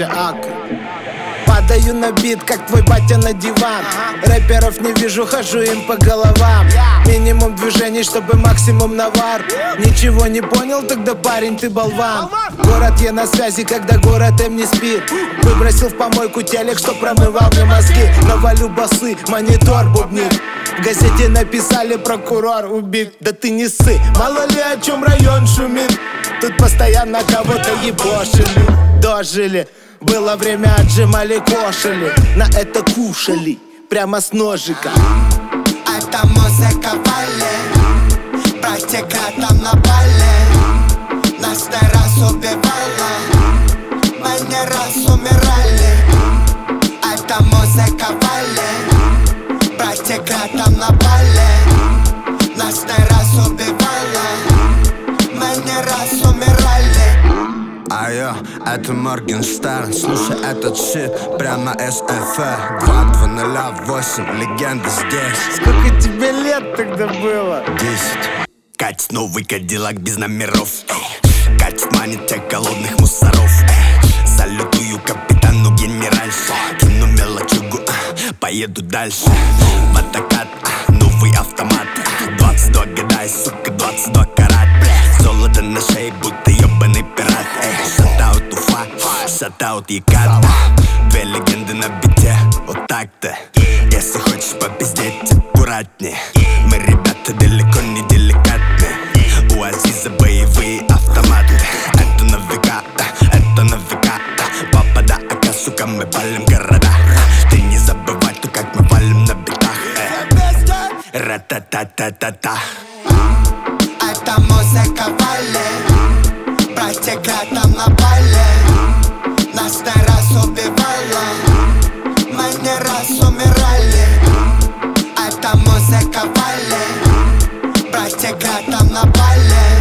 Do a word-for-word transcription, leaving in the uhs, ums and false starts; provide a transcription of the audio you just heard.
батя Ака. Падаю на бит, как твой батя на диван. Рэперов не вижу, хожу им по головам. Минимум движений, чтобы максимум навар. Ничего не понял, тогда парень ты болван. Город я на связи, когда город им не спит. Выбросил в помойку телек, что промывал мне мозги. Навалю басы, монитор бубнит. В газете написали: прокурор убит. Да ты не ссы, мало ли о чем район шумит. Тут постоянно кого-то ебошили. Дожили, было время, отжимали, кошели. На это кушали, прямо с ножика. Это музыка вали, практика там на бале. Нас не раз убивала, мы не раз умирали. Это музыка вали, практика там на бале. Нас не раз убивала, мы не раз умирали. Айо, это Моргенштерн, слушай этот щит прямо эс эф эр. Два два нуля восемь, легенда здесь. Сколько тебе лет тогда было? Десять. Катит новый кадиллак без номеров, эй. Катит, манит тех голодных мусоров, эй. Салютую капитану генеральше. Кину мелочугу, а, поеду дальше. Водокат, а, новый автомат. Двадцать два года и, сука, двадцать два карат. Золото на шее, будто ебаный пират. Шатаут Уфа, шатаут Екат. Две легенды на бите, вот так-то. Если хочешь попиздеть, аккуратнее. Мы, ребята, далеко не деликатны. У Азиза боевые автоматы. Это на века, это на века. Папа да Ака, сука, мы палим города. Ты не забывай, то как мы валим на битах. Ра-та-та-та-та-та. Это музыка вали, практика там на бале. Нас не раз убивала, мы не раз умирали. Это музыка вали, практика там на бале.